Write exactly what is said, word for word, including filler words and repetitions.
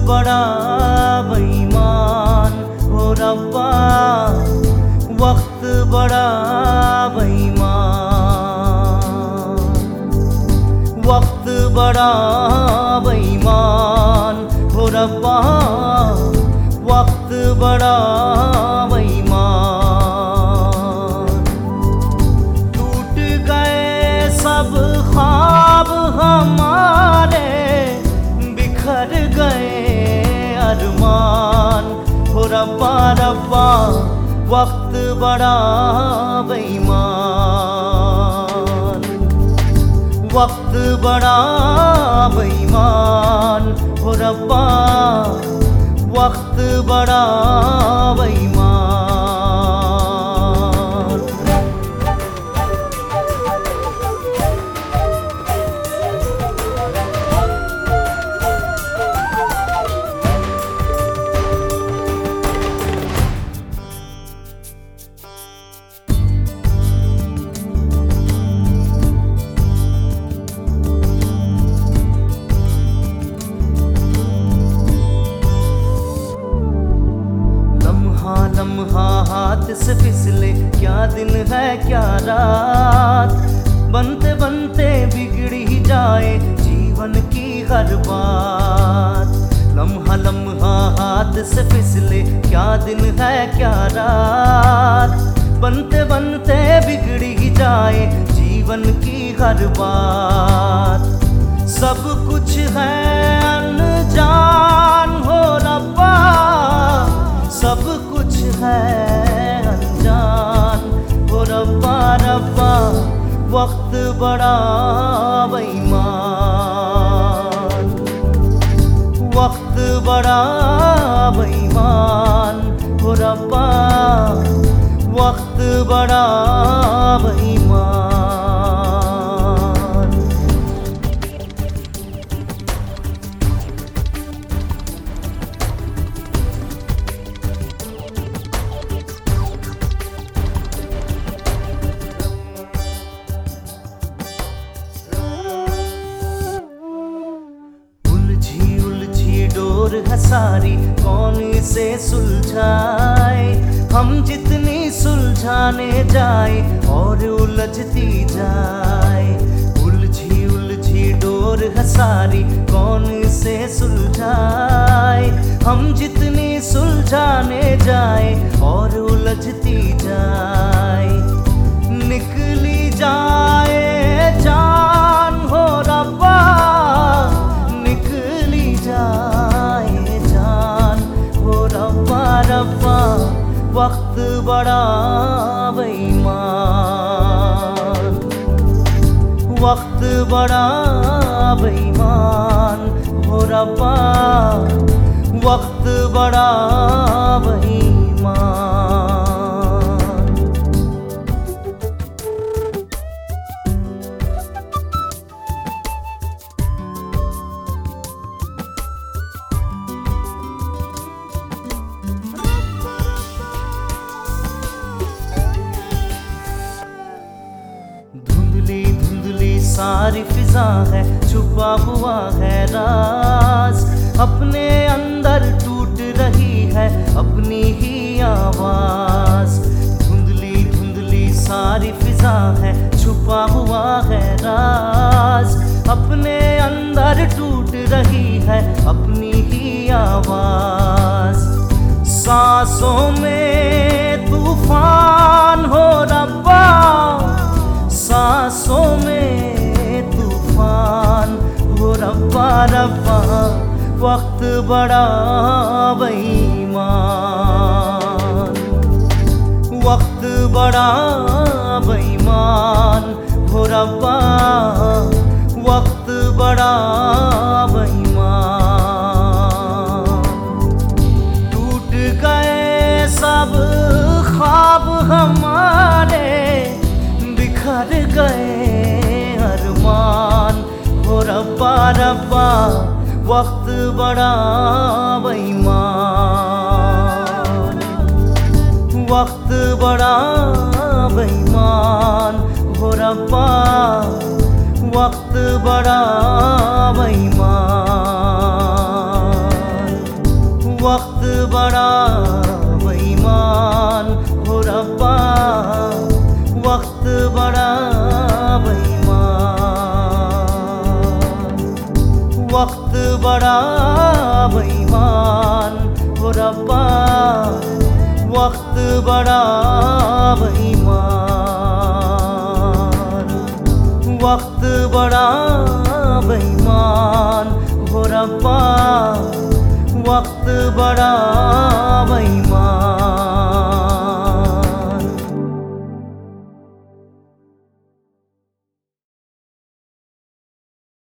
बड़ा बेईमान हो रब्बा, वक्त बड़ा बेईमान, वक्त बड़ा बेईमान हो रब्बा, वक्त बड़ा बेईमान। टूट गए सब ख्वाब हमारे, बिखर गए अरमान हो रब्बा रब्बा, वक्त बड़ा बेईमान, वक्त बड़ा बेईमान हो रब्बा, वक्त बड़ा बेईमान। लम्हा हाथ से फिसले, क्या दिन है क्या रात, बनते बनते बिगड़ी जाए जीवन की हर बात। लम्हा लम्हा हाथ से फिसले, क्या दिन है क्या रात, बनते बनते बिगड़ी जाए जीवन की हर बात। सब कुछ है अनजान हो रब्बा, सब कुछ है अनजान हो रब्बा रब्बा, वक्त बड़ा बेईमान, वक्त बड़ा बेईमान हो रब्बा, वक्त बड़ा बेईमान। डोर है सारी कौन इसे सुलझाए, हम जितनी सुलझाने जाए और उलझती जाए। उलझी उलझी डोर है सारी कौन इसे सुलझाए, हम जितनी सुलझाने जाए और उलझती जाए। निकली जाए जान हो रब्बा, निकली जाए जान हो रब्बा रब्बा, वक्त बड़ा बेईमान, वक्त बड़ा बेईमान हो रब्बा, वक्त बड़ा बेईमान। धुंधली धुंधली सारी फिजा है, छुपा हुआ है राज, अपने अंदर टूट रही है अपनी ही आवाज। धुंधली धुंधली सारी फिजा है, छुपा हुआ है राज, अपने अंदर टूट रही है अपनी ही आवाज। सांसों में तूफान हो रब्बा, सांसों में तूफान हो रब्बा रब्बा, वक्त बड़ा बेईमान, वक्त बड़ा बेईमान हो रब्बा, वक्त बड़ा बेईमान। टूट गए सब ख्वाब हमारे, बिखर गए अरमान हो रब्बा रब्बा, वक्त बड़ा बेईमान, वक्त बड़ा बेईमान हो रब्बा, वक्त बड़ा बेईमान। वक्त बड़ा बेईमान हो रब्बा, वक्त बड़ा बेईमान, वक्त बड़ा बेईमान हो रब्बा, वक्त बड़ा बेईमान।